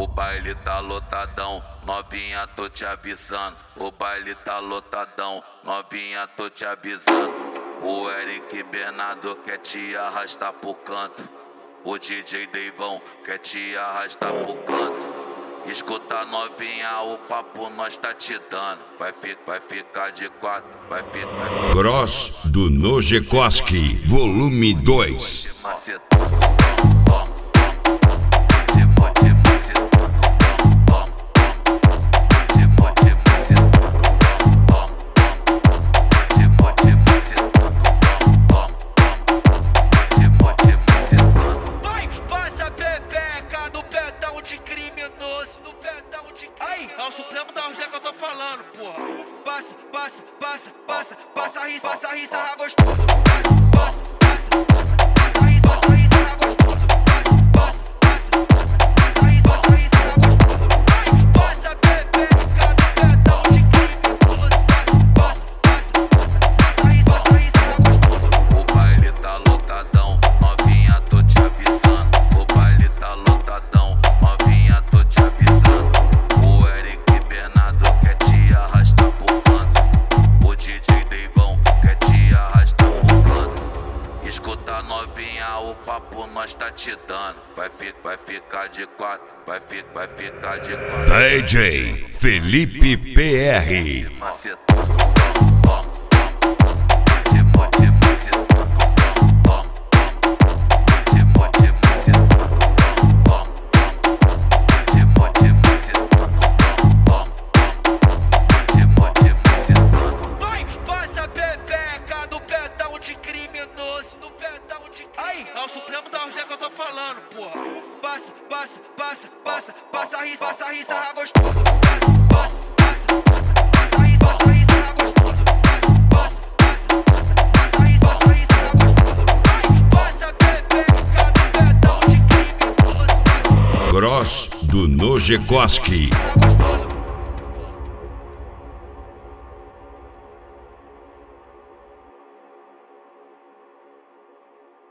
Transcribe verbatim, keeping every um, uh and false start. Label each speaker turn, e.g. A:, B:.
A: O baile tá lotadão, novinha tô te avisando. O baile tá lotadão, novinha tô te avisando. O Eric Bernardo quer te arrastar pro canto. O D J Deivão quer te arrastar pro canto. Escuta novinha, o papo nós tá te dando. Vai, fi, vai ficar de quatro, vai ficar.
B: Cross do Nojekoski, volume dois.
C: De criminoso, no pedão de crime. É o Supremo da Orgia que eu tô falando, porra. Passa, passa, passa, passa, passa, risa, passa, risa, gostoso. Passa, passa, passa, passa, passa, risa, passa, risa, gostoso. Passa, passa, passa, passa, passa, risa, passa, risa, gostoso. Passa, pepeca do pedão de criminoso. Passa, passa, passa, passa, passa, risa, passa, risa, gostoso.
A: O baile tá lotadão, novinha tô te avisando. O baile tá lotadão, novinha tô te avisando. O Eric Bernardo quer te arrastar pro canto. O D J Deivão quer te arrastar pro canto. Escuta novinha, o papo nós tá te dando. Vai, fi, vai ficar de quatro, vai, fi, vai ficar de quatro.
B: D J Felipe P R.
C: De criminoso, no pedão de crime. É o Supremo da Orgia que eu tô falando, porra. Passa, passa, passa, passa, passa, risa, passa, risa, gostoso. Passa, passa, passa, passa, passa, risa, passa, risa, gostoso. Passa, passa, passa, passa, passa, risa, passa, risa, gostoso. Passa, pepeca do pedão de criminoso.
B: Cross do Nojekoski.